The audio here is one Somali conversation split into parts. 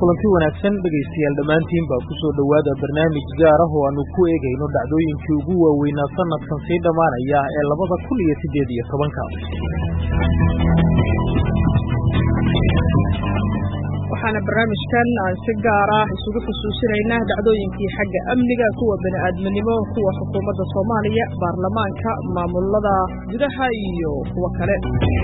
kulanti wanaagsan dhegaystayaal dhammaantiin baa ku soo dhowaada barnaamij gaar ah oo aanu ku eegayno dhacdooyinkii ugu waaweynaa sanadkan sii dhammaanaya ee 2018 waxaana barnaamijkan aan si gaar ah isugu xusuusinaynaa dhacdooyinkii xagga amniga, kuwa bini'aadminimo, kuwa xukuumadda Soomaaliya, baarlamaanka, maamulada gudaha iyo kuwa kale.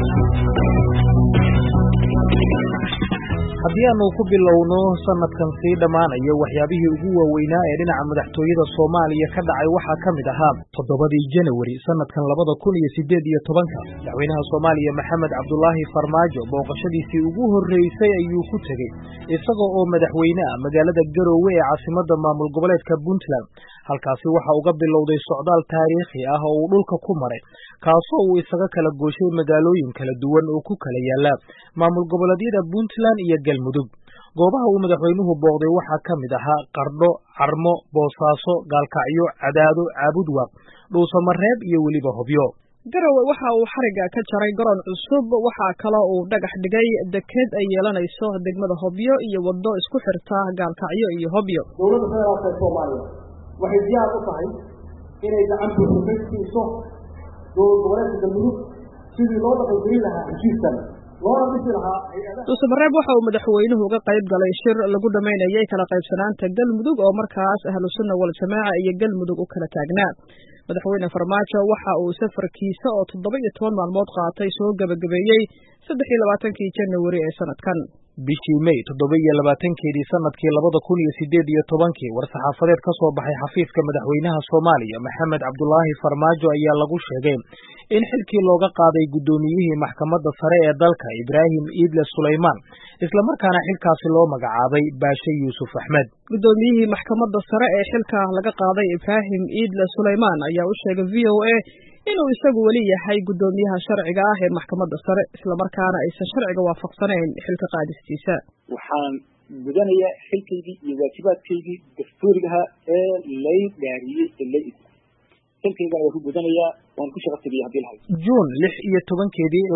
haddii aanu ku bilowno sanadkan sii dhammaanaya waxyaabihii ugu waaweynaa ee dhinaca madaxtooyada Soomaaliya ka dhacay waxaa ka mid ahaa 7 Janawari sanadkan 2018 madaxweynaha Soomaaliya Maxamed Cabdullaahi Farmaajo booqashadiisii ugu horeysay ayuu ku tagay isagoo oo madaxweynaha magaalada Garowe ee caasimadda maamul goboleedka Puntland. halkaasi waxa uga bilowday socdaal taariikhi ah oo uu dhulka ku maray kaasoo uu isaga kala gooshay magaalooyin kala duwan oo ku kala yaala maamul goboleedyada Puntland iyo Galmudug. goobaha uu madaxweynuhu booqday waxaa ka mid ahaa Qardho, Carmo, Boosaaso, Gaalkacyo, Cadaado, Caabudwaaq, Dhuusamareeb iyo weliba Hobyo. Garowe waxa uu xariga ka jaray garoon cusub, waxaa kale uu dhagax dhigay deked ay yeelanayso degmada Hobyo iyo waddo isku xirta Gaalkacyo iyo Hobyo. dowladda federaalka Soomaaliya waxay diyaar u tahay inay gacan buuxda ka siiso dowlad goboleedka Galmudug sidii loo dhaqangelin lahaa heshiiskan loona dhisi lahaa hay'adaha. Dhuusamareeb waxa uu madaxweynuhu uga qayb galay shir lagu dhameynayay kala qaybsanaanta Galmudug oo markaas ahlu sunna wal jamaaca iyo Galmudug u kala taagnaa. madaxweyne Farmaajo waxa uu safarkiisa oo 17 maalmood qaatay soo gabagabeeyay 23 Janawari ee sanadkan. bishii May 27 sanadkii 2018 war-saxaafadeed ka soo baxay xafiiska madaxweynaha Soomaaliya Maxamed Cabdullaahi Farmaajo ayaa lagu sheegay in xilkii looga qaaday gudoomiyihii maxkamadda sare ee dalka Ibraahim Iidle Suleymaan isla markaana xilkaasi loo magacaabay Baashe Yuusuf Axmed. gudoomiyihii maxkamadda sare ee xilka laga qaaday Ibraahim Iidle Suleymaan ayaa u sheegay VOA inuu isagu wali yahay gudoomiyaha sharciga ah ee maxkamadda sare isla markaana aysan sharciga waafaqsanayn xilka qaadistiisa. waxaan gudanayaa xilkaygii iyo waajibaadkaygii dastuuriga ee lay dhaariyay xilkayga waan ku gudanayaa waan ku shaqo tagay hadii lahayd. Juun 16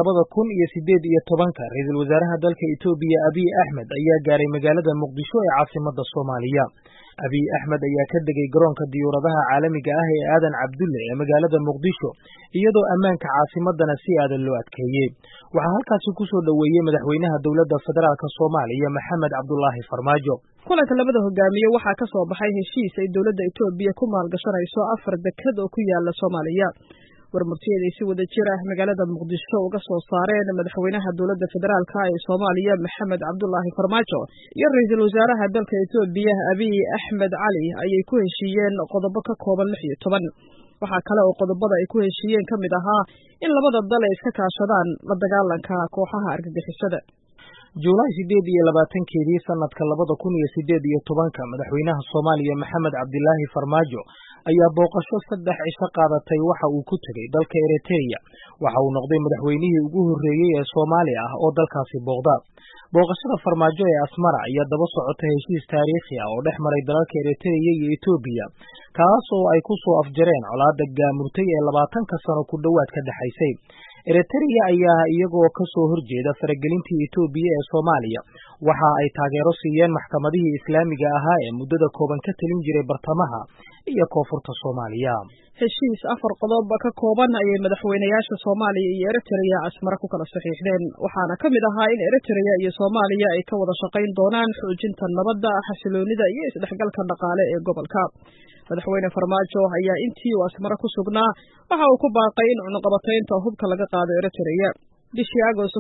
2018 ra'iisul wasaaraha dalka Itoobiya Abiy Ahmed ayaa gaaray magaalada Muqdisho ee caasimadda Soomaaliya. Abiy Ahmed ayaa ka degay garoonka diyaaradaha caalamiga ah ee Aadan Cabdulle ee magaalada Muqdisho iyadoo ammaanka caasimadana si aadan loo adkeeyay. waxaa halkaasi ku soo dhaweeyay madaxweynaha dowladda federaalka Soomaaliya Maxamed Cabdullaahi Farmaajo. kulanka labada hogaamiye waxaa ka soo baxay heshiis ay dowladda Itoobiya ku maalgashanayso 4 deked oo ku yaala Soomaaliya. warmurtiyeedii si wada jir ah magaalada Muqdisho uga soo saareen madaxweynaha dowladda federaalka ee Soomaaliya Maxamed Cabdullaahi Farmaajo iyo ra'iisul wasaaraha dalka Itoobiya Abiy Ahmed Cali ayay ku heshiiyeen qodobo ka kooban 16. waxaa kale oo qodobada ay ku heshiiyeen ka mid ahaa in labada dal ay iska kaashadaan la dagaalanka kooxaha argagixisada. Juulaay 28 sanadka 2018 madaxweynaha Soomaaliya Maxamed Cabdullaahi Farmaajo ayaa booqasho 3 cisho qaadatay waxa uu ku tagay dalka Eritrea. waxa uu noqday madaxweynihii ugu horeeyay ee Soomaali ah oo dalkaasi booqda. booqashada Farmaajo ee Asmara ayaa daba socotay heshiis taariikhi ah oo dhex maray dalalka Eritrea iyo Itoobiya kaas oo ay ku soo afjareen colaadda gaamurtay ee 20 sano ku dhawaad ka dhaxaysay. Eritrea ayaa iyagoo ka soo horjeeda faragelintii Itoobiya ee Soomaaliya waxa ay taageero siiyeen maxkamadihii islaamiga ahaa ee muddada kooban ka talin jiray bartamaha iyo koonfurta Soomaaliya. heshiis 4 qodob ka kooban ayay madaxweynayaasha Soomaaliya iyo Eritrea Asmara ku kala saxiixdeen waxaana ka mid ahaa in Eritrea iyo Soomaaliya ay ka wada shaqayn doonaan xoojinta nabadda, xasiloonida iyo isdhexgalka dhaqaale ee gobolka. madaxweyne Farmaajo ayaa intii uu Asmara ku sugnaa waxa uu ku baaqay in cunaqabataynta hubka laga qaado Eritrea. bishii Agoosto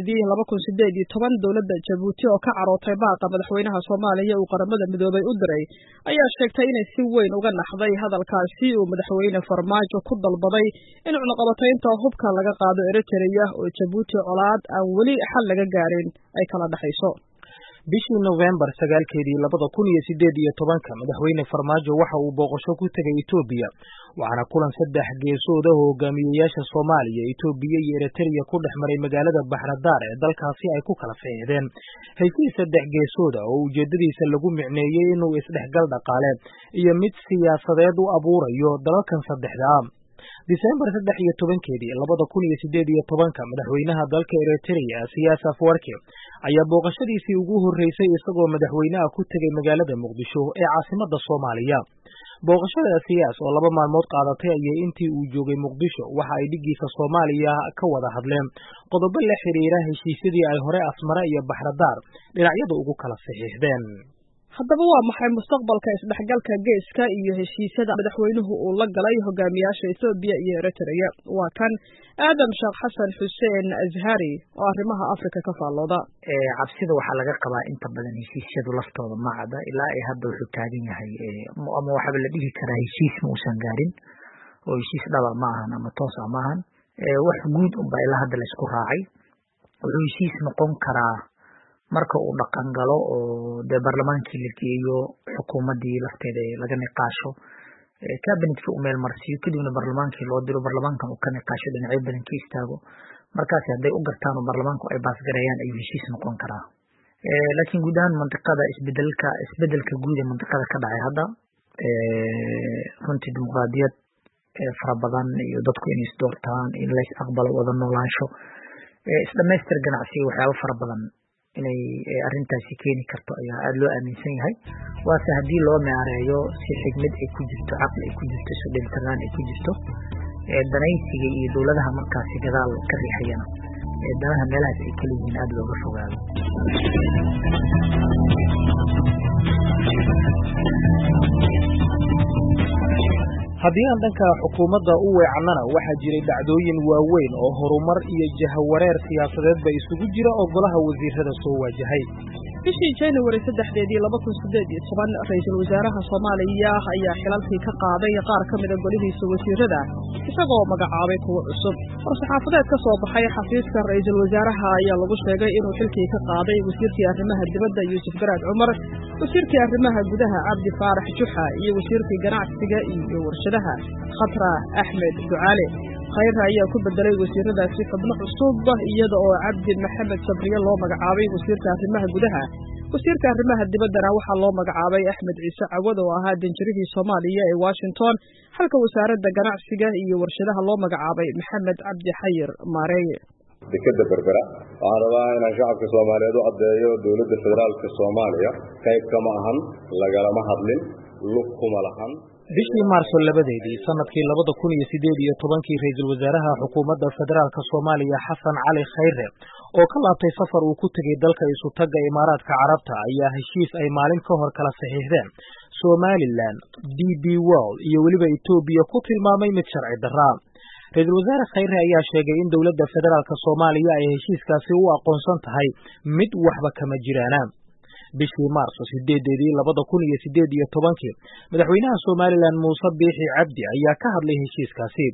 2018 dowladda Jabuuti oo ka carootay baaqa madaxweynaha Soomaaliya uu qaramada midoobay u diray ayaa sheegtay inay si weyn uga naxday hadalkaasi uu madaxweyne Farmaajo ku dalbaday in cunaqabataynta hubka laga qaado Eritrea oo Jabuuti colaad aan weli xal laga gaarin ay kala dhaxayso. bishii November 2018 madaxweyne Farmaajo waxa uu booqasho ku tagay Itoobiya waxaana kulan 3 geesood ah oo hogaamiyayaasha Soomaaliya, Itoobiya iyo Eritrea ku dhex maray magaalada Baxradaar ee dalkaasi ay ku kala saxiixdeen heshiis 3 geesood ah oo ujeedadiisa lagu micneeyay inuu isdhexgal dhaqaale iyo mid siyaasadeed u abuurayo dalalkan saddexda. December 13, 2018 madaxweynaha dalka Eritrea Siyaas Afwerki ayaa booqashadiisii ugu horeysay isagoo madaxweynaha ku tagay magaalada Muqdisho ee caasimadda Soomaaliya. Booqashada Siyaas oo 2 maalmood qaadatay ayay intii uu joogay Muqdisho waxa ay dhigiisa Soomaaliya ka wada hadleen qodobo la xiriira heshiisyadii ay hore Asmara iyo Baxradaar dhinacyada ugu kala saxiixdeen. haddaba waa maxay mustaqbalka isdhexgalka geeska iyo heshiisyada madaxweynuhu uu la galay hogaamiyaasha Ethiopia iyo Eritrea? Waa kan Aadam Sheekh Xasan Xuseen Azhari oo arrimaha Afrika ka faallooda. Cabsida waxaa laga qabaa inta badan heshiisyadu laftooda ma cadda ilaa ay hadda wuxuu taagan yahay ama waxa la dhihi karaa heshiis ma uusan gaarin oo heshiis dhaba ma ahan ama toos ma ahan wax guud un baa ilaa hadda la isku raacay. Wuxuu heshiis noqon karaa marka uu dhaqan galo oo baarlamaankii la geeyo xukuumadii lafteeda laga niqaasho cabinetka uu meel marsiyo kadibna baarlamaankii loo diro baarlamaankan uu ka niqaasho dhinacyo badan ka istaago markaas hadday u gartaan oo baarlamaanku ay baasgareeyaan ayuu heshiis noqon karaa. Laakiin guud ahaan mantiqada isbedelka guud ee mantiqada ka dhacay hadda runtii dimuqraadiyad fara badan iyo dadku inay isdoortaan in la is aqbalo wada noolaansho isdhamaystir ganacsiga waxyaabo fara badan inay arrintaasi keeni karto ayaa aad loo aaminsan yahay. waase haddii loo maareeyo si xigmad ay ku jirto caqli ay ku jirto isu dheelitirnaan ay ku jirto danaysiga iyo dowladaha markaasi gadaal ka riixayana danaha meelahaas ay kala yihiin aad looga fogaado. haddii aan dhanka xukuumadda u weecannana waxaa jiray dhacdooyin waaweyn oo horumar iyo jahawareer siyaasadeedba isugu jira oo golaha wasiirada soo waajahay. bishii January 3, 2018 ra'iisul wasaaraha Soomaaliya ayaa xilalkii ka qaaday qaar ka mid ah golihiisa wasiirada isagoo magacaabay kuwo cusub. War-saxaafadeed ka soo baxay xafiiska ra'iisul wasaaraha ayaa lagu sheegay inuu xilkii ka qaaday wasiirkii arrimaha dibadda Yuusuf Garaad Cumar, wasiirkii arrimaha gudaha Cabdi Faarax Juxa iyo wasiirkii ganacsiga iyo warshadaha Khatra Axmed Ducaale. khayr ayaa ku bedelay wasiiradaasi xubno cusub iyada oo Cabdi Maxamed Sabriye loo magacaabay wasiirka arrimaha gudaha. wasiirka arrimaha dibaddana waxaa loo magacaabay Axmed Ciise Cawad oo ahaa danjirihii Soomaaliya ee Washington, halka wasaaradda ganacsiga iyo warshadaha loo magacaabay Maxamed Cabdi Xayir Maareeye. dekada berbera waxaan rabaa inaan shacabka Soomaaliyeed u caddeeyo dowladda federaalka Soomaaliya qayb kama ahan lagalama hadlin lug kuma lahan. bishii Maarso 2 sanadkii 2018 ra'iisul wasaaraha xukuumadda federaalka Soomaaliya Xasan Cali Khayre oo ka laabtay safar uu ku tagay dalka isu taga Imaaraadka Carabta ayaa heshiis ay maalin ka hor kala saxiixdeen Somaliland, DP World iyo waliba Ethiopia ku tilmaamay mid sharci darro. ra'iisul wasaare Khayre ayaa sheegay in dowladda federaalka Soomaaliya ay heshiiskaasi u aqoonsan tahay mid waxba kama jiraan. bishii Maarso 8, 2018 madaxweynaha Somaliland Muuse Biixi Cabdi ayaa ka hadlay heshiiskaasi.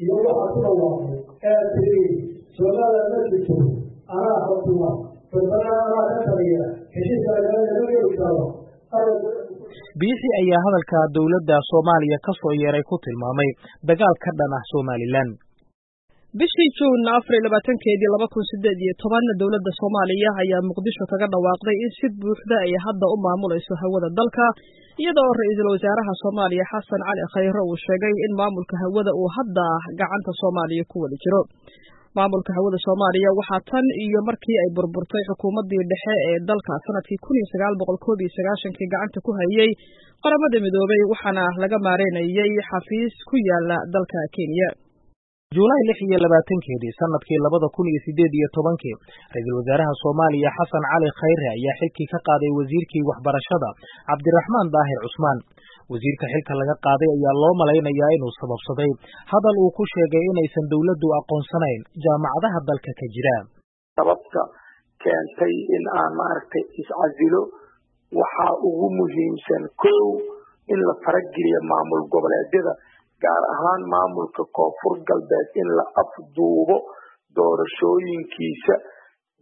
Biixi ayaa hadalka dowladda Soomaaliya ka soo yeeray ku tilmaamay dagaal ka dhan ah Somaliland. bishii June 24, 2018 dowladda Soomaaliya ayaa Muqdisho kaga dhawaaqday in si buuxda ay hadda u maamulayso hawada dalka iyada oo ra'iisul wasaaraha Soomaaliya Xasan Cali Khayre uu sheegay in maamulka hawada uu hadda gacanta Soomaaliya ku wada jiro. maamulka hawada Soomaaliya waxaa tan iyo markii ay burburtay xukuumaddii dhexe ee dalka sanadkii 1991 gacanta ku hayay qaramada midoobay waxaana laga maareynayay xafiis ku yaala dalka Kenya. July 26 sanadkii 2018 ra'iisul wasaaraha Soomaaliya Xasan Cali Khayre ayaa xilkii ka qaaday wasiirkii waxbarashada Cabdiraxmaan Daahir Cusmaan. wasiirka xilka laga qaaday ayaa loo malaynayaa inuu sababsaday hadal uu ku sheegay inaysan dawladdu aqoonsanayn jaamacadaha dalka ka jira. sababta keentay in aan maaragtay iscasilo waxa ugu muhiimsan kow in la farageliyo maamul goboleedyada gaar ahaan maamulka koonfur galbeed in la afduubo doorashooyinkiisa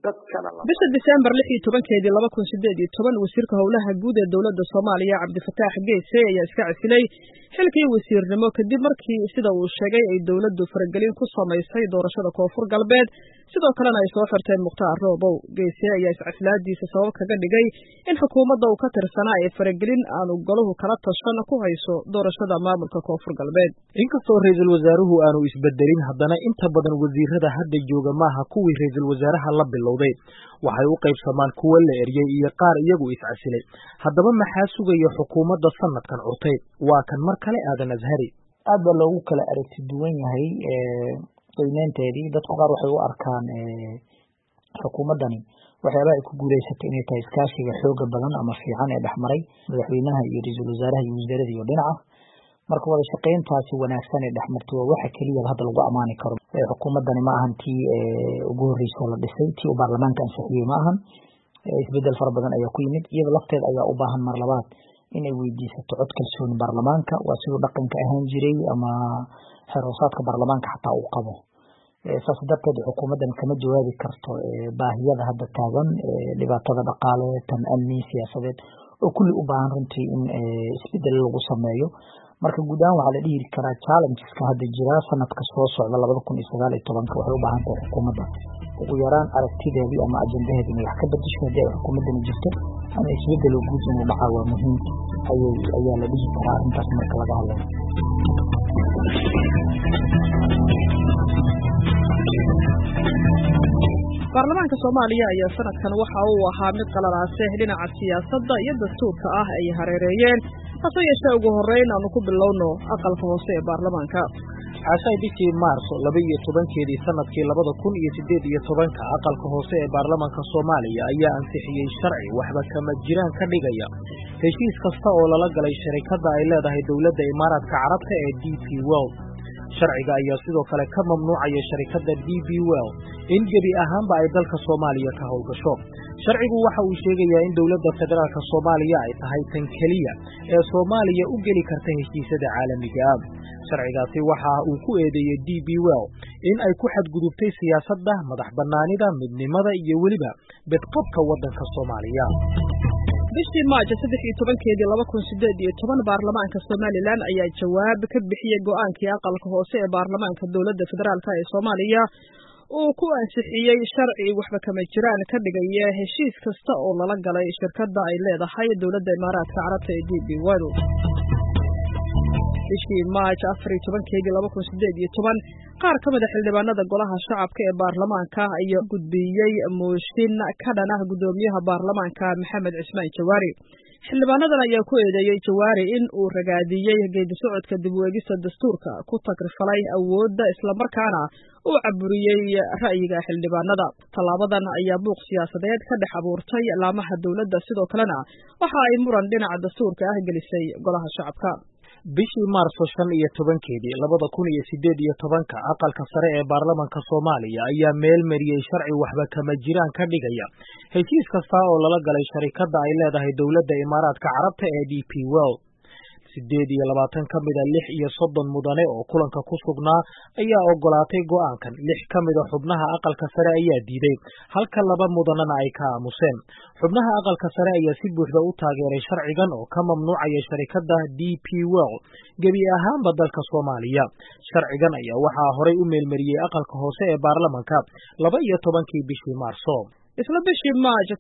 bisha December 16 2018 wasiirka howlaha guud ee dawladda Soomaaliya Cabdifataax Geese ayaa iska casilay xilkii wasiirnimo kadib markii sida uu sheegay ay dawladdu faragelin ku samaysay doorashada Koonfur Galbeed sidoo kalena ay soo xirteen Mukhtaar Roobow. Geese ayaa iscasilaadiisa sabab kaga dhigay in xukuumadda uu ka tirsanaa ay faragelin aanu goluhu kala tashan ku hayso doorashada maamulka Koonfur Galbeed. Inkastoo ra'iisul wasaaruhu aanu isbedelin haddana inta badan wasiirada hadda jooga maaha kuwii ra'iisul wasaaraha la bilowday waxay u qaybsamaan kuwa la eriyay iyo qaar iyagu iscasilay. Haddaba maxaa sugaya xukuumadda sanadkan curtay? Waa kan mar kale Aadan Azhari. aad baa loogu kala aragti duwan yahay qiimeynteedii. dadku qaar waxay u arkaan xukuumaddani waxyaabaha ay ku guuleysatay inay tahay iskaashiga xooga badan ama fiican ee dhexmaray madaxweynaha iyo ra'iisul wasaaraha iyo wasaaradda iyo dhinaca marka wada shaqeyntaasi wanaagsan ee dhexmartay waa waxa kaliya hadda lagu amaani karo. xukuumaddani ma ahan tii ugu horreysay la dhisay tii uu baarlamaanka ansixiyey ma ahan. isbedel fara badan ayaa ku yimid iyada lafteeda ayaa u baahan mar labaad inay weydiisato cod kalsooni baarlamaanka waa siduu dhaqanka ahaan jiray ama xeroosaadka baarlamaanka xataa uu qabo. saas darteed xukuumaddan kama jawaabi karto baahiyada hadda taagan dhibaatada dhaqaale tan amni siyaasadeed oo kulli u baahan runtii in isbedel lagu sameeyo. marka guud ahaan waxaa la dhihi karaa challengeska hadda jira sanadka soo socda 2019 waxay u baahan tahay xukuumadda ugu yaraan aragtideedii ama ajendaheedii inay wax ka bedesho haddii ay xukuumaddani jirto ama isbedel guud inuu dhacaa waa muhiim ayaa la dhihi karaa arrintaas marka laga hadlayo. baarlamaanka Soomaaliya ayaa sanadkan waxa uu ahaa mid qalalaasay dhinaca siyaasadda iyo dastuurka ah ay hareereeyeen hase yeeshee ugu horreyn aanu ku bilowno aqalka hoose ee baarlamaanka. Cashay bishii Maarso 12 sanadkii 2018 aqalka hoose ee baarlamaanka Soomaaliya ayaa ansixiyay sharci waxba kama jiraan ka dhigaya heshiis kasta oo lala galay shirkadda ay leedahay dawladda Imaaraadka Carabta ee DP World. sharciga ayaa sidoo kale ka mamnuucaya shirkadda DP World in gebi ahaanba ay dalka Soomaaliya ka howlgasho. sharcigu waxa uu sheegayaa in dawladda federaalka Soomaaliya ay tahay tan kaliya ee Soomaaliya u geli karta heshiisyada caalamiga ah. sharcigaasi waxa uu ku eedeeyay DP World in ay ku xadgudubtay siyaasadda madax bannaanida midnimada iyo weliba badqabka waddanka Soomaaliya. bishii Maajo 2018 baarlamaanka Soomaaliland ayaa jawaab ka bixiyay go'aankii aqalka hoose ee baarlamaanka dawladda federaalka ee Soomaaliya uu ku ansixiyay sharci waxba kama jiraan ka dhigaya heshiis kasta oo lala galay shirkadda ay leedahay dawladda Imaaraadka Carabta ee DP World. bishii Maajo 2018 qaar ka mid ah xildhibaanada golaha shacabka ee baarlamaanka ayaa gudbiyay mooshin ka dhan ah gudoomiyaha baarlamaanka Maxamed Cismaan Jawaari. xildhibaanadan ayaa ku eedeeyay Jawaari in uu ragaadiyay geedi socodka dib u eegista dastuurka ku takrifalay awoodda isla markaana uu caburiyay ra'yiga xildhibaanada. talaabadan ayaa buuq siyaasadeed ka dhex abuurtay laamaha dawladda sidoo kalena waxa ay muran dhinaca dastuurka ah gelisay golaha shacabka. bishii Maarso 2018 aqalka sare ee baarlamaanka Soomaaliya ayaa meel mariyay sharci waxba kama jiraan ka dhigaya heshiis kasta oo lala galay shirkadda ay leedahay dawladda Imaaraadka Carabta ee DP World. 28 ka mid ah 36 mudane oo kulanka ku sugnaa ayaa ogolaatay go'aankan. 6 ka mid ah xubnaha aqalka sare ayaa diiday halka 2 mudanana ay ka aamuseen. xubnaha aqalka sare ayaa si buuxda u taageeray sharcigan oo ka mamnuucaya shirkadda DP World gebi ahaanba dalka Soomaaliya. sharcigan ayaa waxaa horey u meelmariyay aqalka hoose ee baarlamaanka 12 bishii Maarso. isla bishii Maajo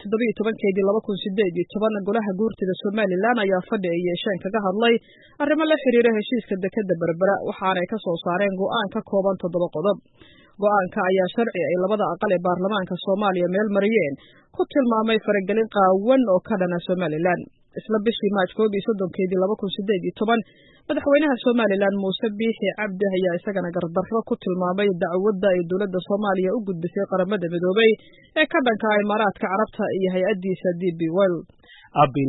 2018 golaha guurtida Soomaaliland ayaa fadhi ay yeesheen kaga hadlay arrimo la xiriira heshiiska dekedda Berbera waxaana ay ka soo saareen go'aan ka kooban 7 qodob. go'aanka ayaa sharci ay labada aqal ee baarlamaanka Soomaaliya meel mariyeen ku tilmaamay faragelin qaawan oo ka dhana Soomaaliland. isla bishii Maajo 2018 madaxweynaha Soomaaliland Muuse Biixi Cabdi ayaa isagana gardarro ku tilmaamay dacwadda ay dawladda Soomaaliya u gudbisay qaramada midoobay ee ka dhanka ah Imaaraadka Carabta iyo hay'addiisa DP World. Abriil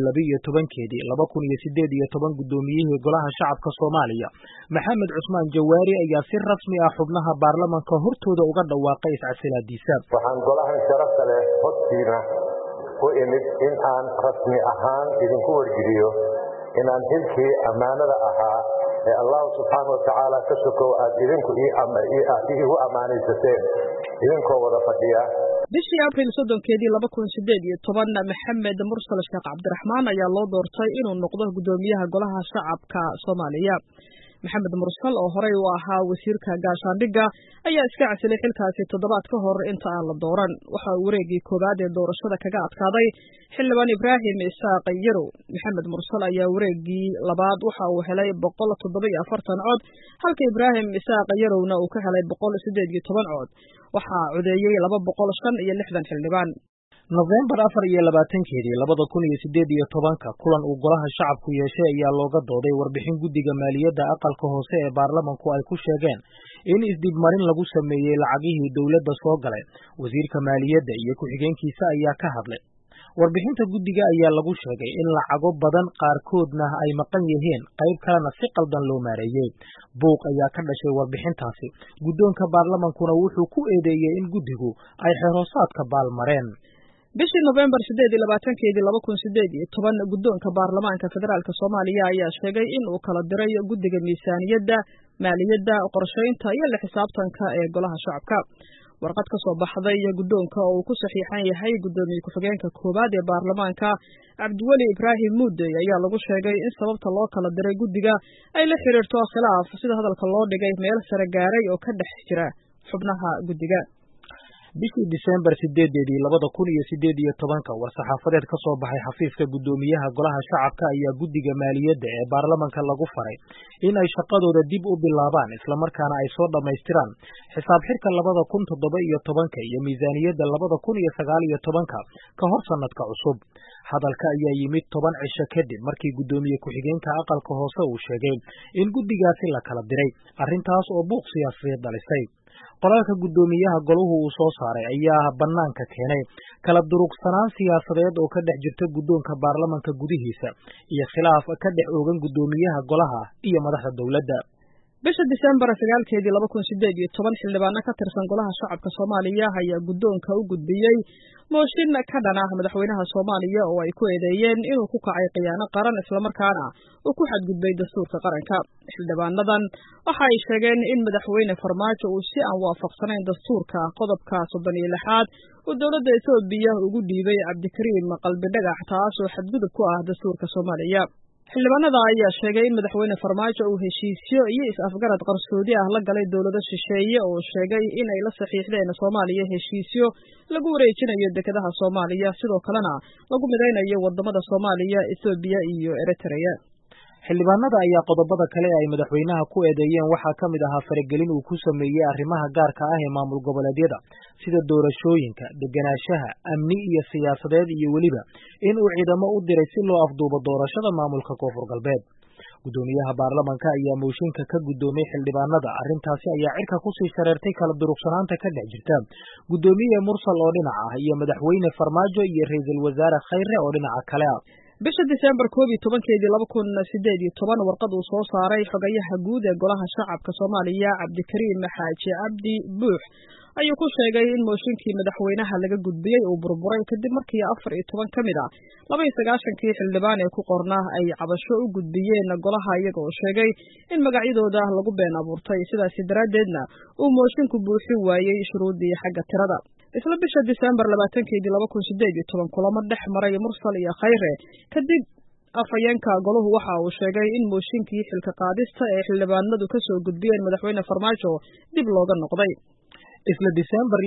2018 gudoomiyihii golaha shacabka Soomaaliya Maxamed Cusmaan Jawaari ayaa si rasmi ah xubnaha baarlamaanka hortooda uga dhawaaqay iscasilaadiisa. waxaan golaha sharafta leh hortiina u imid in aan rasmi ahaan idinku wargeliyo in aan xilkii ammaanada ahaa ee Allah subhanahu wa ta'ala ka sokow aad idinku iigu ammaanaysateen idinkoo wada fadhiya bishii Abriil 2018 Maxamed Mursal Sheekh Cabdiraxmaan ayaa loo doortay inuu noqdo gudoomiyaha golaha shacabka Soomaaliya. Maxamed Mursal oo horey u ahaa wasiirka gaashaandhigga ayaa iska casilay xilkaasi toddobaad ka hor inta aan la dooran. Waxa uu wareegii koowaad ee doorashada kaga adkaaday xildhibaan Ibraahim Isaaq Yarow. Maxamed Mursal ayaa wareegii labaad waxa uu helay 147 cod, halka Ibraahim Isaaq Yarowna uu ka helay 118 cod. Waxa codeeyay 265 xildhibaan. November 24 2018 kulan uu golaha shacabku yeeshay ayaa looga dooday warbixin guddiga maaliyadda aqalka hoose ee baarlamanku ay ku sheegeen in isdibmarin lagu sameeyay lacagihii dawladda soo galay. Wasiirka maaliyadda iyo ku-xigeenkiisa ayaa ka hadlay. Warbixinta guddiga ayaa lagu sheegay in lacago badan qaarkoodna ay maqan yihiin, qayb kalena si qaldan loo maareeyay. Buuq ayaa ka dhashay warbixintaasi. Guddoonka baarlamankuna wuxuu ku eedeeyay in guddigu ay xiroosaadka baalmareen. bishii November 2018 guddoonka baarlamaanka federaalka Soomaaliya ayaa sheegay in uu kala diray guddiga miisaaniyadda, maaliyadda, qorsheynta iyo la xisaabtanka ee golaha shacabka. Warqad ka soo baxday guddoonka oo uu ku saxiixan yahay gudoomiye ku-xigeenka koowaad ee baarlamaanka Cabdiweli Ibraahim Muude ayaa lagu sheegay in sababta loo kala diray guddiga ay la xiriirto khilaaf sida hadalka loo dhigay meel sare gaaray oo ka dhex jira xubnaha guddiga. bishii December 2018 war-saxaafadeed ka soo baxay xafiiska gudoomiyaha golaha shacabka ayaa guddiga maaliyadda ee baarlamanka lagu faray in ay shaqadooda dib u bilaabaan isla markaana ay soo dhamaystiraan xisaab xirka 2017 iyo miisaaniyadda 2019 ka hor sanadka cusub. Hadalka ayaa yimid 10 cisho kadib markii gudoomiye ku-xigeenka aqalka hoose uu sheegay in guddigaasi la kala diray, arrintaas oo buuq siyaasadeed dhalisay. Qoraalka gudoomiyaha goluhu uu soo saaray ayaa bannaanka keenay kala durugsanaan siyaasadeed oo ka dhex jirta guddoonka baarlamanka gudihiisa iyo khilaaf ka dhex oogan gudoomiyaha golaha iyo madaxda dawladda. bisha December 2018 xildhibaano ka tirsan golaha shacabka Soomaaliya ayaa guddoonka u gudbiyay mooshin ka dhan ah madaxweynaha Soomaaliya oo ay ku eedeeyeen inuu ku kacay khiyaano qaran isla markaana uu ku xadgudbay dastuurka qaranka. Xildhibaanadan waxa ay sheegeen in madaxweyne Farmaajo uu si aan waafaqsanayn dastuurka qodobka 36 uu dawladda Itoobiya ugu dhiibay Cabdikariim Qalbi Dhagax, taas oo xadgudub ku ah dastuurka Soomaaliya. xildhibaanada ayaa sheegay in madaxweyne Farmaajo uu heshiisyo iyo is-afgarad qarsoodi ah la galay dawladda shisheeye oo sheegay in ay la saxiixdeen Soomaaliya heshiisyo lagu wareejinayo dekedaha Soomaaliya, sidoo kalena lagu mideynayo wadamada Soomaaliya, Itoobiya iyo Eritrea. xildhibaanada ayaa qodobada kale ay madaxweynaha ku eedeeyeen waxaa ka mid ahaa faragelin uu ku sameeyey arrimaha gaarka ah ee maamul goboleedyada sida doorashooyinka, deganaanshaha, amni iyo siyaasadeed iyo weliba in uu ciidamo u diray si loo afduubo doorashada maamulka Koonfur Galbeed. Gudoomiyaha baarlamanka ayaa mooshinka ka gudoomay xildhibaanada. Arrintaasi ayaa cirka ku sii shareertay kala durugsanaanta ka dhex jirta gudoomiye Mursal oo dhinaca ah iyo madaxweyne Farmaajo iyo ra'iisul wasaare Khayre oo dhinaca kale ah. bisha December 2018 warqad uu soo saaray xogayaha guud ee golaha shacabka Soomaaliya Cabdikariim Xaaji Cabdi Buux ayuu ku sheegay in mooshinkii madaxweynaha laga gudbiyay uu burburay kadib markii 14 kamid ah 29 xildhibaan ee ku qornaa ay cabasho u gudbiyeen golaha iyaga oo sheegay in magacyadooda lagu been abuurtay, sidaas daraadeedna uu moosinku buuxin waayay shuruudii xagga tirada. isla bisha December 2018 kulamo dhex maray Mursal iyo Khayre kadib afhayeenka goluhu waxa uu sheegay in mooshinkii xilka qaadista ee xildhibaanadu ka soo gudbiyeen madaxweyne Farmaajo dib looga noqday. isla December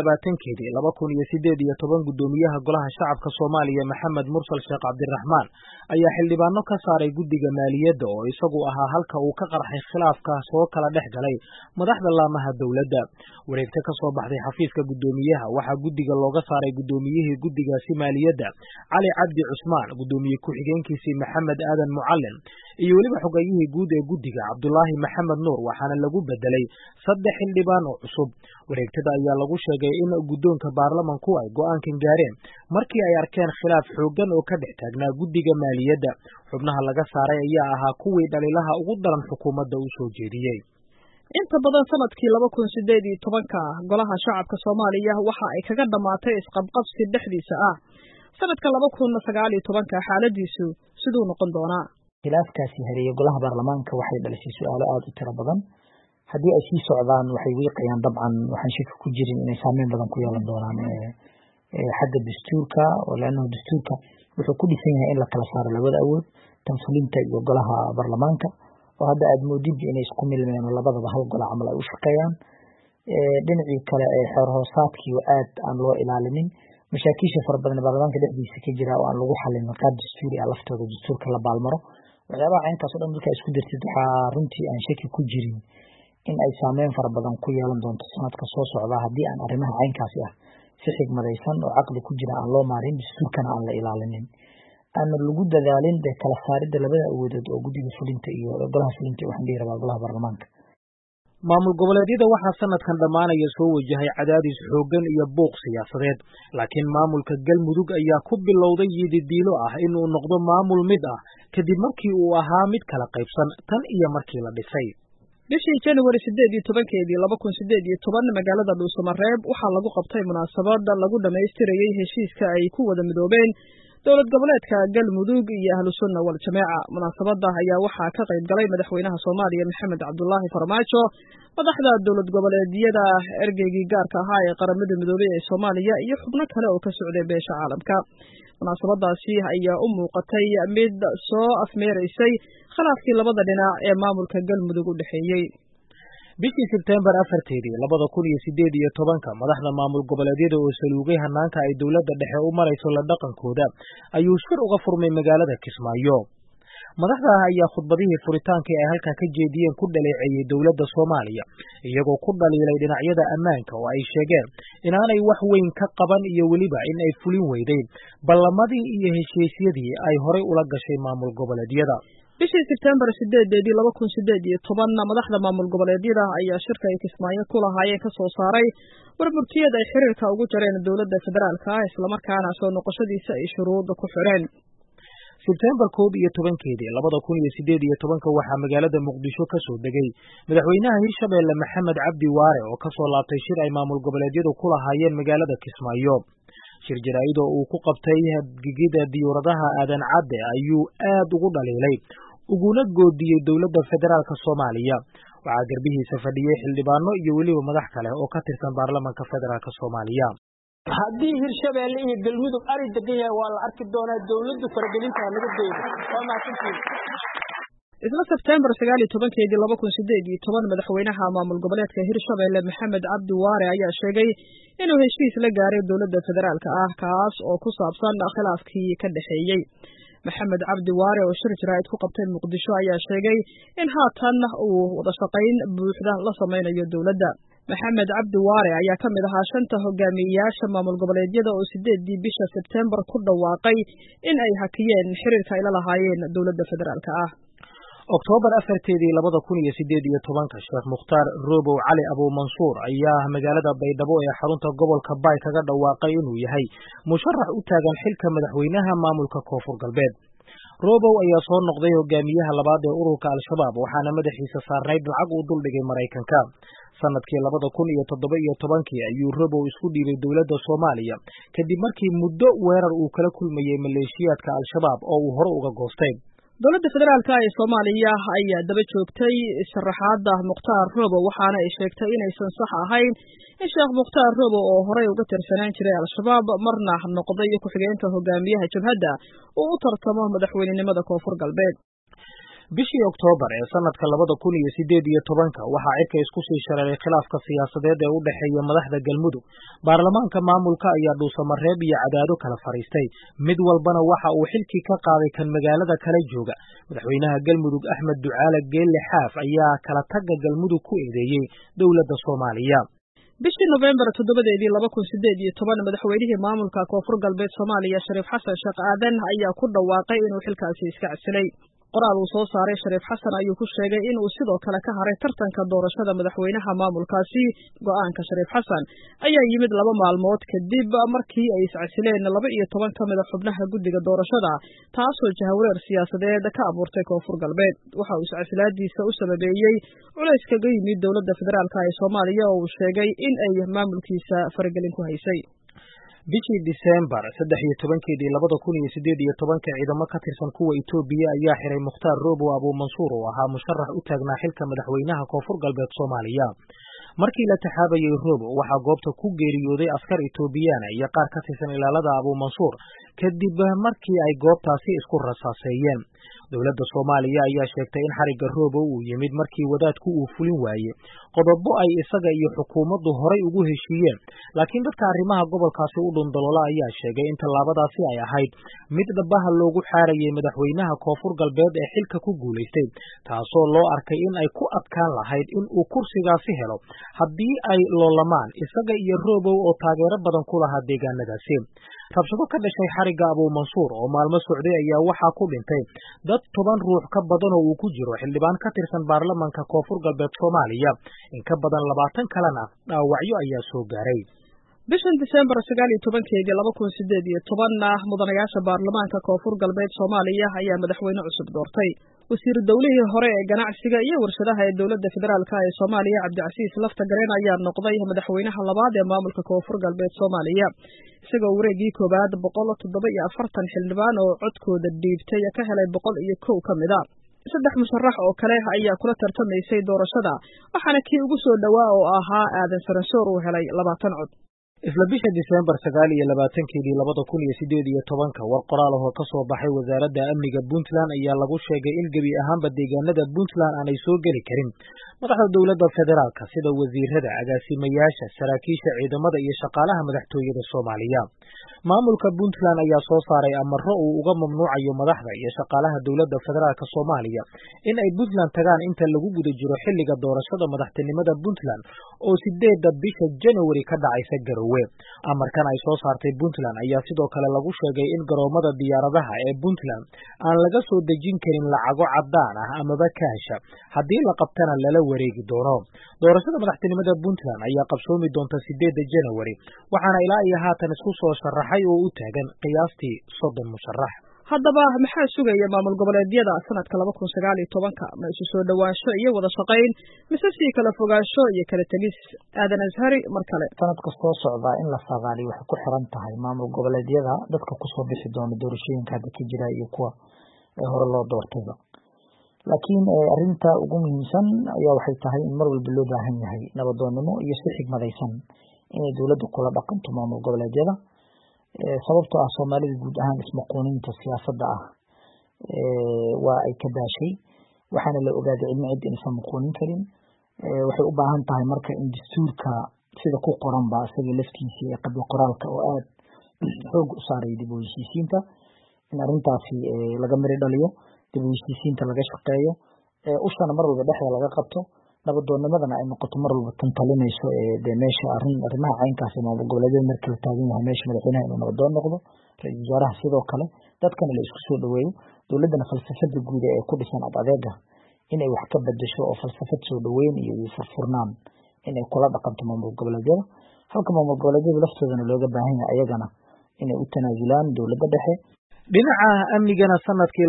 2018 gudoomiyaha golaha shacabka Soomaaliya Maxamed Mursal Sheekh Cabdiraxmaan ayaa xildhibaano ka saaray guddiga maaliyadda oo isagu ahaa halka uu ka qarxay khilaafka soo kala dhex galay madaxda laamaha dawladda. Wareegta ka soo baxday xafiiska gudoomiyaha waxaa guddiga looga saaray gudoomiyihii guddigaasi maaliyadda Cali Cabdi Cusmaan, gudoomiye ku-xigeenkiisii Maxamed Aadan Mucallin iyo weliba xogayihii guud ee guddiga Cabdullaahi Maxamed Nuur, waxaana lagu bedelay 3 xildhibaan oo cusub. Wareegtada ayaa lagu sheegay in guddoonka baarlamanku ay go'aankan gaareen markii ay arkeen khilaaf xooggan oo ka dhex taagnaa guddiga maaliyadda. Xubnaha laga saaray ayaa ahaa kuwii dhaliilaha ugu daran xukuumadda u soo jeediyey. inta badan sanadkii 2018 golaha shacabka Soomaaliya waxa ay kaga dhamaatay isqabqabsi dhexdiisa ah. sanadka 2019 xaaladiisu sidoo noqon doonaa. khilaafkaasi hareeyay golaha baarlamaanka waxay dhalisay su'aalo aad u tiro badan. haddii ay sii socdaan waxay wiiqayaan dabcan waxaan shaki ku jirin inay saameyn badan ku yeelan doonaan xagga dastuurka oo laanna dastuurka wuxuu ku dhisan yahay in la kala saaro labada awood tan fulinta iyo golaha baarlamaanka oo hadda aad moodid inay isku milmeen labadaba hal gol camal ay u shaqeeyaan dhinacii kale ee xeer hoosaadkii aad aan loo ilaalinin mashaakisha fara badan baarlamaanka dhexdiisa ka jira oo aan lagu xalin qaab dastuuri ah laftooda dastuurka la baalmaro waxyaabaha caynkaas oo dhan marka isku dartid waxaa runtii aan shaki ku jirin in ay saameyn fara badan ku yeelan doonto sanadka soo socda haddii aan arrimaha caynkaasi ah si xigmadaysan oo caqli ku jira aan loo maarin dastuurkana aan la ilaalinin aana lagu dadaalin dee kala saaridda labada awoodood oo guddiga fulinta iyo golaha fulinta waxaan dhihi rabaa golaha baarlamaanka maamul goboleedyada waxaa sanadkan dhammaanaya soo wajahay cadaadis xooggan iyo buuq siyaasadeed laakiin maamulka galmudug ayaa ku bilowday yididiilo ah inuu noqdo maamul mid ah kadib markii uu ahaa mid kala qaybsan tan iyo markii la dhisay bishii January 18 magaalada Dhuusamareeb waxaa lagu qabtay munaasabad lagu dhameystirayay heshiiska ay ku wada midoobeen dowlad goboleedka Galmudug iyo Ahlusunna wal Jamaa. Munaasabada ayaa waxaa ka qayb galay madaxweynaha Soomaaliya Maxamed Cabdullaahi Farmaajo, madaxda dowlad goboleedyada ergeygii gaarka ahaa ee qaramada midoobay ee Soomaaliya iyo xubno kale oo ka socday beesha caalamka. munaasabadaasi ayaa u muuqatay mid soo afmeeraysay khilaafkii labada dhinac ee maamulka Galmudug u dhaxeeyay. bishii Sebtembar 2018 madaxda maamul goboleedyada oo saluugay hanaanka ay dowladda dhexe u marayso la dhaqankooda ayuu shir uga furmay magaalada Kismaayo. madaxda ayaa khudbadihii furitaanka ay halkaa ka jeediyeen ku dhaleeceeyay dowladda Soomaaliya iyagoo ku dhaliilay dhinacyada ammaanka oo ay sheegeen inaanay wax weyn ka qaban iyo weliba in ay fulin weydeen ballamadii iyo heshiisyadii ay horey ula gashay maamul goboleedyada. bishii Sebtembar 2018 madaxda maamul goboleedyada ayaa shirka ay Kismaayo ku lahaayeen ka soo saaray warburtiyada ay xiriirka ugu jareen dowladda federaalka isla markaana soo noqoshadiisa ay shuruud ku xireen. Sebtembar 2018 waxaa magaalada Muqdisho ka soo degay madaxweynaha Hirshabeelle Maxamed Cabdi Waare oo ka soo laabtay shir ay maamul goboleedyadu ku lahaayeen magaalada Kismaayo. shir jaraa'id oo uu ku qabtay gigida diyaaradaha aadan cadde ayuu aad ugu dhaliilay uguna goodiyay dowladda federaalka Soomaaliya. waxaa garbihiisa fadhiyay xildhibaano iyo weliba madax kale oo ka tirsan baarlamaanka federaalka Soomaaliya. haddii Hirshabeelle iyo Galmudug ari degan yahay waa la arki doonaa dowladdu faragelinta laga deeyo waa maasantii. isla Sebtembar 2018 madaxweynaha maamul goboleedka Hirshabeelle Maxamed Cabdi Waare ayaa sheegay inuu heshiis la gaaray dowladda federaalka ah kaas oo ku saabsan khilaafkii ka dhaxeeyay. Maxamed Cabdi Waare oo shir jaraa'id ku qabtay Muqdisho ayaa sheegay in haatan uu wada shaqayn buuxda la sameynayo dowladda. Maxamed Cabdi Waare ayaa ka mid ahaa 5 hogaamiyayaasha maamul goboleedyada oo 8 bisha Sebtembar ku dhawaaqay in ay hakiyeen xiriirka ay la lahaayeen dowladda federaalka ah. Oktoobar 2018 Sheekh Mukhtaar Roobow Cali Abu Mansuur ayaa magaalada Baydhabo ee xarunta gobolka Bay kaga dhawaaqay inuu yahay musharax u taagan xilka madaxweynaha maamulka Koonfur Galbeed. Roobow ayaa soo noqday hogaamiyaha labaad ee ururka Al-Shabaab waxaana madaxiisa saarnayd lacag uu duldhigay Mareykanka. sanadkii 2017 ayuu Roobow isku dhiibay dowladda Soomaaliya kadib markii muddo weerar uu kala kulmayay maleeshiyaadka Al-Shabaab oo uu hore uga goostay. dowladda federaalka ee Soomaaliya ayaa daba joogtay sharaxaadda Mukhtaar Roobow waxaana ay sheegtay inaysan sax ahayn in Sheekh Mukhtaar Roobow oo horey uga tirsanaan jiray Al-Shabaab marna noqday ku-xigeenka hogaamiyaha jabhadda oo u tartamo madaxweynenimada Koonfur Galbeed. bishii Oktoobar ee sanadka 2018 waxaa cirka isku sii shareeray khilaafka siyaasadeed ee u dhaxeeya madaxda Galmudug. baarlamaanka maamulka ayaa Dhuusamareeb iyo Cadaado kala fariistay mid walbana waxa uu xilkii ka qaaday kan magaalada kala jooga. madaxweynaha Galmudug Axmed Ducaale Geelle Xaaf ayaa kala tagga Galmudug ku eedeeyay dowladda Soomaaliya. bishii November 2018 madaxweynihii maamulka Koonfur Galbeed Soomaaliya Shariif Xasan Sheekh Aadan ayaa ku dhawaaqay inuu xilkaasi iska casilay. qoraal uu soo saaray Shariif Xasan ayuu ku sheegay in uu sidoo kale ka haray tartanka doorashada madaxweynaha maamulkaasi. go'aanka Shariif Xasan ayaa yimid 2 maalmood kadib markii ay iscasileen 12 ka mid ah xubnaha guddiga doorashada taasoo jahawareer siyaasadeed ka abuurtay Koonfur Galbeed. waxa uu iscasilaadiisa u sababeeyay culays kaga yimid dowladda federaalka ee Soomaaliya oo uu sheegay in ay maamulkiisa faragelin ku haysay. bishii December 2018 ciidamo ka tirsan kuwa Itoobiya ayaa xiray Mukhtaar Roobow Abu Mansuur oo ahaa musharax u taagnaa xilka madaxweynaha Koonfur Galbeed Soomaaliya. markii la taxaabayay Robo waxaa goobta ku geeriyooday askar Itoobiyaan iyo qaar ka tirsan ilaalada Abu Mansuur kadib markii ay goobtaasi isku rasaaseeyeen. Dowladda Soomaaliya ayaa sheegtay in xariga Robo uu yimid markii wadaadku uu fulin waayey qodobo ay isaga iyo xukuumaddu horay ugu heshiiyeen, laakiin dadka arrimaha gobolkaasi u dhundalola ayaa sheegay in tallaabadaasi ay ahayd mid dhabaha loogu xaarayay madaxweynaha Koonfur Galbeed ee xilka ku guulaystay, taasoo loo arkay in ay ku adkaan lahayd in uu kursigaasi helo haddii ay loolamaan isaga iyo Robo oo taageero badan ku lahaa deegaanadaasi. Rabshado ka dhashay xariga Abu Mansuur oo maalmo socday ayaa waxaa ku dhintay dad 10 ruux ka badan oo uu ku jiro xildhibaan ka tirsan baarlamaanka Koonfur Galbeed Soomaaliya, in ka badan 20 kalena dhaawacyo ayaa soo gaaray. bishan December 2018 mudanayaasha baarlamaanka Koonfur Galbeed Soomaaliya ayaa madaxweyne cusub doortay. wasiir dawlihii hore ee ganacsiga iyo warshadaha ee dowladda federaalka ee Soomaaliya Cabdicasiis Laftagareen ayaa noqday madaxweynaha labaad ee maamulka Koonfur Galbeed Soomaaliya, isagoo wareegii koobaad 147 xildhibaan oo codkooda dhiibtay ka helay 101 ka mid ah. 3 musharax oo kale ayaa kula tartamaysay doorashada, waxaana kii ugu soo dhawaa oo ahaa Aadan Saransoor uu helay 20 cod. isla bisha December 2018 war qoraal ah oo ka soo baxay wasaaradda amniga Puntland ayaa lagu sheegay in gebi ahaanba deegaanada Puntland aanay soo geli karin madaxda dowladda federaalka sida wasiirada, agaasimayaasha, saraakiisha ciidamada iyo shaqaalaha madaxtooyada Soomaaliya. Maamulka Puntland ayaa soo saaray amarro uu uga mamnuucayo madaxda iyo shaqaalaha dowladda federaalka Soomaaliya in ay Puntland tagaan inta lagu guda jiro xilliga doorashada madaxtinimada Puntland oo 8 bisha January ka dhacaysa Garowe. Amarkan ay soo saartay Puntland ayaa sidoo kale lagu sheegay in garoomada diyaaradaha ee Puntland aan laga soo dejin karin lacago caddaan ah amaba kaasha, haddii la qabtana lala wareegi doono. Doorashada madaxtinimada Puntland ayaa qabsoomi doonta 8 January, waxaana ilaa iyo haatan isku soo sharaxay oo u taagan qiyaastii 30 musharax. haddaba maxaa sugaya maamul goboleedyada sanadka 2019 ma isu soo dhawaansho iyo wada shaqayn mise sii kala fogaansho iyo kala tegis? Aadan Ashari mar kale. sanadka soo socda in la saadaaliyo waxay ku xiran tahay maamul goboleedyada dadka ku soo bixi doona doorashooyinka hadda ka jira iyo kuwa hore loo doortayba. laakiin arrinta ugu muhiimsan ayaa waxay tahay in mar walba loo baahan yahay nabadoonnimo iyo si xigmadaysan inay dowladdu kula dhaqanto maamul goboleedyada, sababtoo ah Soomaalida guud ahaan ismaquuninta siyaasadda ah waa ay ka daashay, waxaana la ogaaday in cid inaysan maquunin karin. waxay u baahan tahay marka in dastuurka sida ku qoran ba isaga laftiisa ee qabla qoraalka oo aad xoog u saaray dib u heshiisiinta, in arrintaasi laga miri dhaliyo, dib u heshiisiinta laga shaqeeyo, ushana mar walba dhexda laga qabto, nabadoonnimadana ay noqoto mar walba tan talinayso meesha arrimaha caynkaasi maamul goboleedyada markii la taagan yahay meesha madaxweynaha inuu nabadoon noqdo, ra-iisul wasaaraha sidoo kale, dadkana la isku soo dhaweeyo, dowladdana falsafada guud ee ku dhisan adeega inay wax ka bedesho oo falsafad soo dhaweyn iyo furfurnaan inay kula dhaqanto maamul goboleedyada, halka maamul goboleedyada laftoodana looga baahan yahay ayagana inay u tanaasulaan dowladda dhexe. dhinaca amnigana sanadkii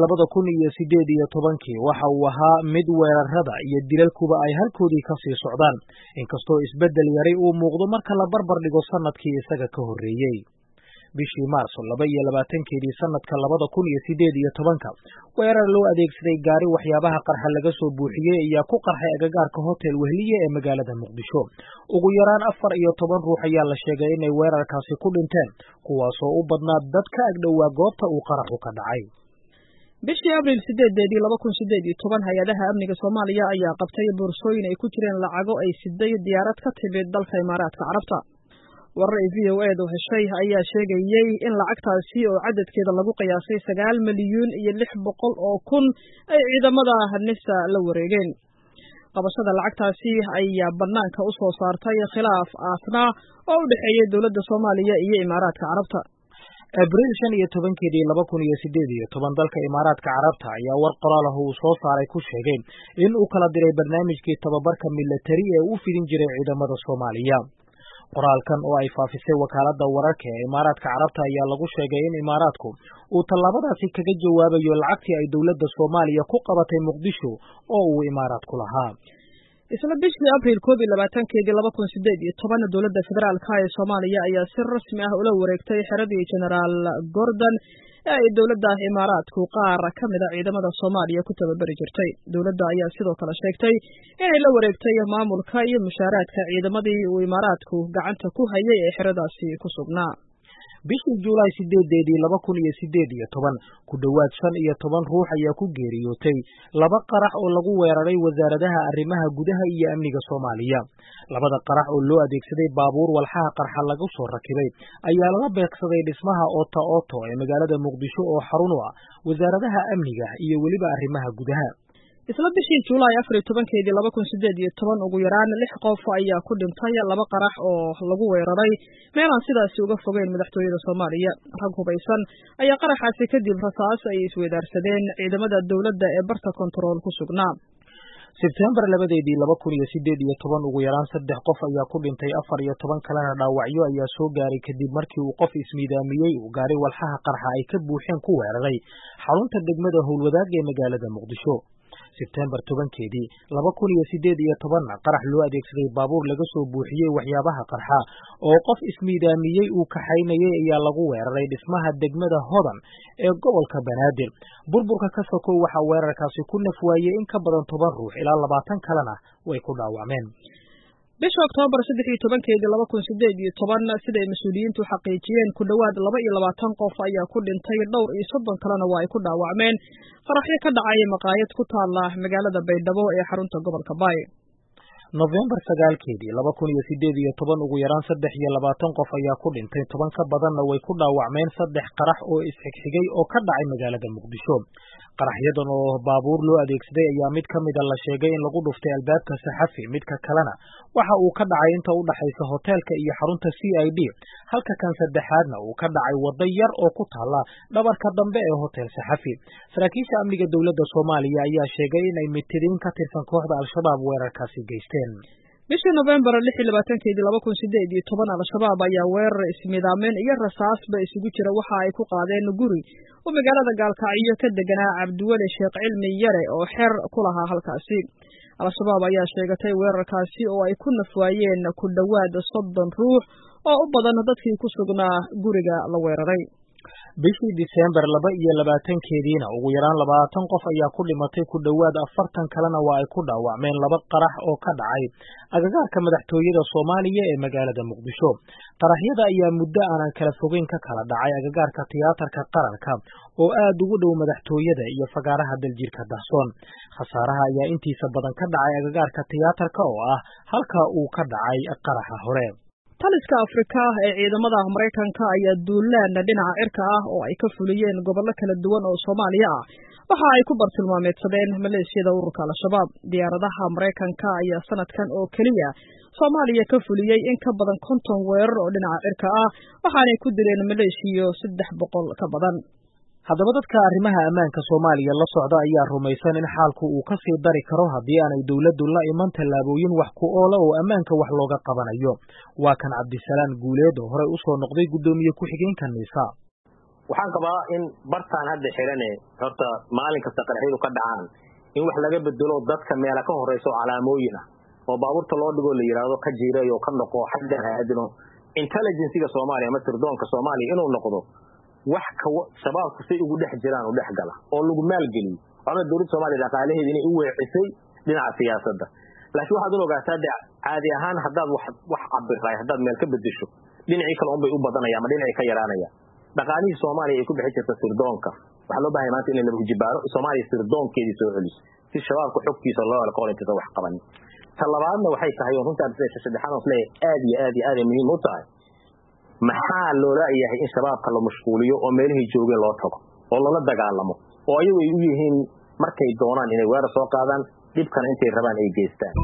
2018 waxa uu ahaa mid weerarada iyo dilalkuba ay halkoodii ka sii socdaan, inkastoo isbeddel yaray uu muuqdo marka la barbar dhigo sanadkii isaga ka horreeyey. bishii Maarso 22 sanadka 2018 weerar loo adeegsaday gaari waxyaabaha qarxa laga soo buuxiyey ayaa ku qarxay agagaarka hotel Wehliye ee magaalada Muqdisho. ugu yaraan 14 ruux ayaa la sheegay inay weerarkaasi ku dhinteen, kuwaasoo u badnaa dad ka agdhowaa goobta uu qaraxu ka dhacay. bishii Abriil 2018 hay'adaha amniga Soomaaliya ayaa qabtay boorsooyin ay ku jireen lacago ay siday diyaarad ka timid dalka Imaaraadka Carabta. warar ay VOA heshay ayaa sheegayay in lacagtaasi oo cadadkeeda lagu qiyaasay 9 milyan iyo 600 oo kun ay ciidamada NISA la wareegeen. qabashada lacagtaasi ayaa banaanka u soo saartay khilaaf aasnaa oo u dhaxeeyay dowladda Soomaaliya iyo Imaaraadka Carabta. Abriil 15 2018 dalka Imaaraadka Carabta ayaa war qoraal ah uu soo saaray ku sheegay in uu kala diray barnaamijkii tababarka militari ee uu fidin jiray ciidamada Soomaaliya. qoraalkan oo ay faafisay wakaaladda wararka ee Imaaraadka Carabta ayaa lagu sheegay in Imaaraadku uu tallaabadaasi kaga jawaabayo lacagtii ay dowladda Soomaaliya ku qabatay Muqdisho oo uu Imaaraadku lahaa. isla bishii abriil 2018 dowladda federaalka ee Soomaaliya ayaa si rasmi ah ula wareegtay xeradii General Gordon ee ay dowladda Imaaraadku qaar ka mid ah ciidamada Soomaaliya ku tababari jirtay. Dowladda ayaa sidoo kale sheegtay inay la wareegtay maamulka iyo mushaaraadka ciidamadii uu Imaaraadku gacanta ku hayay ee xeradaasi ku sugnaa. bishii Juulaay 2018 ku dhawaad 15 ruux ayaa ku geeriyootay laba qarax oo lagu weeraray wasaaradaha arrimaha gudaha iyo amniga Soomaaliya. Labada qarax oo loo adeegsaday baabuur walxaha qarxa lagu soo rakibay ayaa laga beegsaday dhismaha Oto ee magaalada Muqdisho oo xarun u ah wasaaradaha amniga iyo weliba arrimaha gudaha. isla bishii Juulaay 2018 ugu yaraan 6 qof ayaa ku dhintay laba qarax oo lagu weeraray meel aan sidaasi uga fogeyn madaxtooyada Soomaaliya. Rag hubaysan ayaa qaraxaasi kadib rasaas ay isweydaarsadeen ciidamada dowladda ee barta kontarool ku sugnaa. Sebtembar 2018 ugu yaraan 3 qof ayaa ku dhintay 14 kalena dhaawacyo ayaa soo gaaray kadib markii uu qof ismiidaamiyey uu gaari walxaha qarxa ay ka buuxeen ku weeraray xarunta degmada Howlwadaag ee magaalada Muqdisho. Sebtembar 2018 qarax loo adeegsaday baabuur laga soo buuxiyey waxyaabaha qarxa oo qof ismiidaamiyey uu kaxaynayay ayaa lagu weeraray dhismaha degmada Hodan ee gobolka Banaadir. Burburka ka sokow waxa weerarkaasi ku nafwaayay in ka badan 10 ruux ilaa 20 kalena way ku dhaawacmeen. bisha Oktoobar 2018 sida ay mas'uuliyiintu xaqiijiyeen ku dhawaad 22 qof ayaa ku dhintay dhowr iyo 30 kalena waa ay ku dhaawacmeen qaraxyo ka dhacay maqaayad ku taala magaalada Baydhabo ee xarunta gobolka Baay. November 2018 ugu yaraan 23 qof ayaa ku dhintay 10 ka badanna way ku dhaawacmeen 3 qarax oo isxigxigay oo ka dhacay magaalada Muqdisho. qaraxyadan oo baabuur loo adeegsaday ayaa mid ka mid ah la sheegay in lagu dhuftay albaabka Saxafi, midka kalena waxa uu ka dhacay inta u dhaxaysa hoteelka iyo xarunta CID, halka kan saddexaadna uu ka dhacay wada yar oo ku taala dhabarka dambe ee hotel Saxafi. Saraakiisha amniga dowladda Soomaaliya ayaa sheegay in ay mitidin ka tirsan kooxda Al-Shabaab weerarkaasi geysteen. bishii November 2018 Al-Shabaab ayaa weerar ismiidaameyn iyo rasaasba isugu jira waxa ay ku qaadeen guri oo magaalada Gaalkacyo ka deganaa Cabdiweli Sheekh Cilmi Yare oo xer ku lahaa halkaasi. Al-Shabaab ayaa sheegatay weerarkaasi oo ay ku nafwaayeen ku dhawaad 30 ruux oo u badan dadkii ku sugnaa guriga la weeraray. bishii December 2020 ugu yaraan 20 qof ayaa ku dhimatay ku dhawaad 40 kalena waa ay ku dhaawacmeen laba qarax oo ka dhacay agagaarka madaxtooyada Soomaaliya ee magaalada Muqdisho. qaraxyada ayaa muddo aan kala fogeyn ka kala dhacay agagaarka tiyaatarka qaranka oo aad ugu dhow madaxtooyada iyo fagaaraha daljirka Dahsoon. khasaaraha ayaa intiisa badan ka dhacay agagaarka tiyaatarka oo ah halka uu ka dhacay qaraxa hore. Taliska Afrika ee ciidamada Mareykanka ayaa duulaan dhinaca cirka ah oo ay ka fuliyeen gobollo kala duwan oo Soomaaliya ah waxa ay ku bartilmaameedsadeen maleeshiyada ururka Al-Shabaab. Diyaaradaha Mareykanka ayaa sanadkan oo kaliya Soomaaliya ka fuliyay in ka badan 50 weerar oo dhinaca cirka ah waxaanay ku dileen maleeshiyo 300 ka badan. haddaba dadka arrimaha ammaanka Soomaaliya la socda ayaa rumaysan in xaalku uu ka sii dari karo haddii aanay dawladdu la iman tallaabooyin wax ku oola oo ammaanka wax looga qabanayo. waa kan Cabdisalaan Guuleed oo horey u soo noqday gudoomiye ku-xigeenka NISA. waxaan qabaa in bartaan hadda xirane horta maalin kasta qaraxyadu ka dhacaan in wax laga bedelo dadka meela ka horeyso calaamooyin ah oo baabuurta loo dhigo la yiraahdo ka jiiray oo ka noqo xagga hay'adino intelligence-ga Soomaaliya ama sirdoonka Soomaaliya inuu noqdo wax ka shabaabku si ugu dhex jiraan oo dhex gala oo lagu maalgeliyo ama dawladda Soomaaliya dhaqaalaheeda inay u weecisay dhinaca siyaasadda. laakiin waxaad ogaataa caadi ahaan haddaad wax cabiray haddaad meel ka bedesho dhinacii kale unbay u badanaya ama dhinacii ka yaraanaya. dhaqaalihii Soomaaliya ay ku bixi jirta sirdoonka waxa loo baahay maanta in la hujibaaro Soomaaliya sirdoonkeedii soo celiso si shabaabku xogtiisa loo wada qorinta wax qaban. talabaadna waxay tahay runta saddexaad oo aad iyo aad muhiim u tahay maxaa loola yahay in shabaabka la mashquuliyo oo meelihii joogeen loo tago oo lala dagaalamo oo ayagu ay u yihiin markay doonaan inay weerar soo qaadaan dibkana intay rabaan ay geystaan.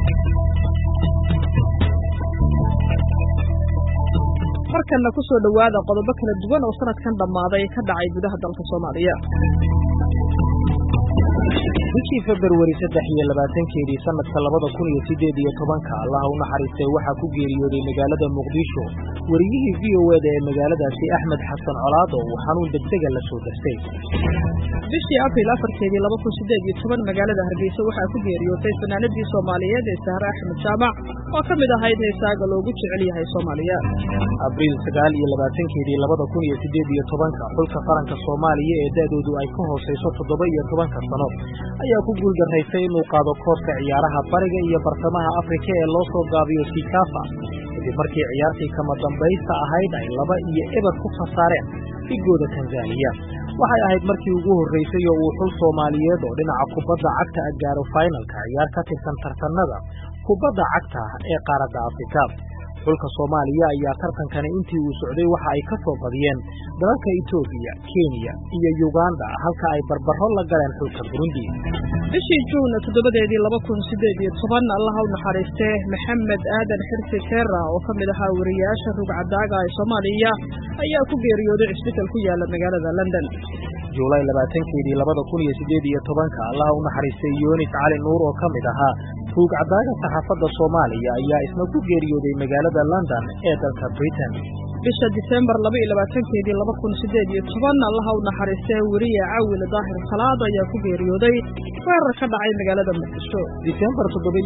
markana ku soo dhawaada qodobo kala duwan oo sanadkan dhamaaday ka dhacay gudaha dalka Soomaaliya. bishii February 23 sanadka 2018 Allah u naxariistay waxa ku geeriyooday magaalada Muqdisho wariyihii VOA ee magaaladaasi Axmed Xasan Colaad oo xanuun degdeg ah la soo darsay. bishii April 4 magaalada Hargeysa waxa ku geeriyootay fanaanadii Soomaaliyeed ee Sahra Axmed Jaamac oo ka mid ahayd heesaaga loogu jecel yahay Soomaaliya. April 2018 xulka qaranka Soomaaliya ee da'doodu ay ka hooseyso 17 sano ayaa ku guuldareysay inuu qaado koobka ciyaaraha bariga iyo bartamaha Afrika ee loo soo gaabiyo CAF kadib markii ciyaartii kama dambaysta ahayd ay 2-0 ku khasaareen igooda Tanzania. waxay ahayd markii ugu horeysay oo uu xul Soomaaliyeed oo dhinaca kubadda cagta gaaro finalka ciyaar ka tirsan tartanada kubadda cagta ee qaaradda Afrika. xulka Soomaaliya ayaa tartankani intii uu socday waxa ay ka soo badiyeen dalalka Itoobiya, Kenya iyo Uganda halka ay barbaro la galeen xulka Burundi. bishii Juun 2018 Allah u naxariistay Maxamed Aadan Xirsi Keera oo ka mid ahaa wariyaasha rugcadaaga ee Soomaaliya ayaa ku geeriyooday isbitaal ku yaala magaalada London. July 2018 Allah u naxariistay Yunis Cali Nuur oo ka mid ahaa rugcadaaga saxaafadda Soomaaliya ayaa isna ku geeriyooday magaalada London ee dalka Britain. bisha December 2018 Allah u naxariistay wariye Caawil Daahir Salaad ayaa ku geeriyooday weerar ka dhacay magaalada Muqdisho. December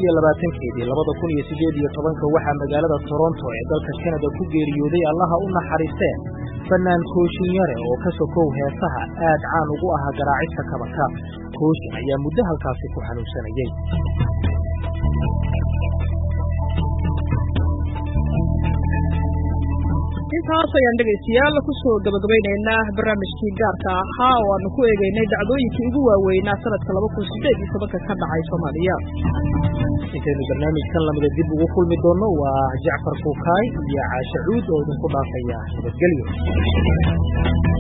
2018 waxaa magaalada Toronto ee dalka Canada ku geeriyooday Allah u naxariistay fanaan Kooshin Yare oo ka sokow heesaha aad caan ugu ah garaacista kabanka. Kooshin ayaa muddo halkaasi ku xanuunsanayay. intaas ayaan dhegaystayaal ku soo gabagabaynaynaa barnaamijkii gaarka ahaa oo aanu ku eegaynay dhacdooyinkii ugu waaweynaa sanadka 2018 ka dhacay Soomaaliya. intaynu barnaamijkan lamida dib ugu kulmi doono waa Jacfar Fuukaay iyo Caasha Cuud oo idinku dhaafaya nabadgelyo.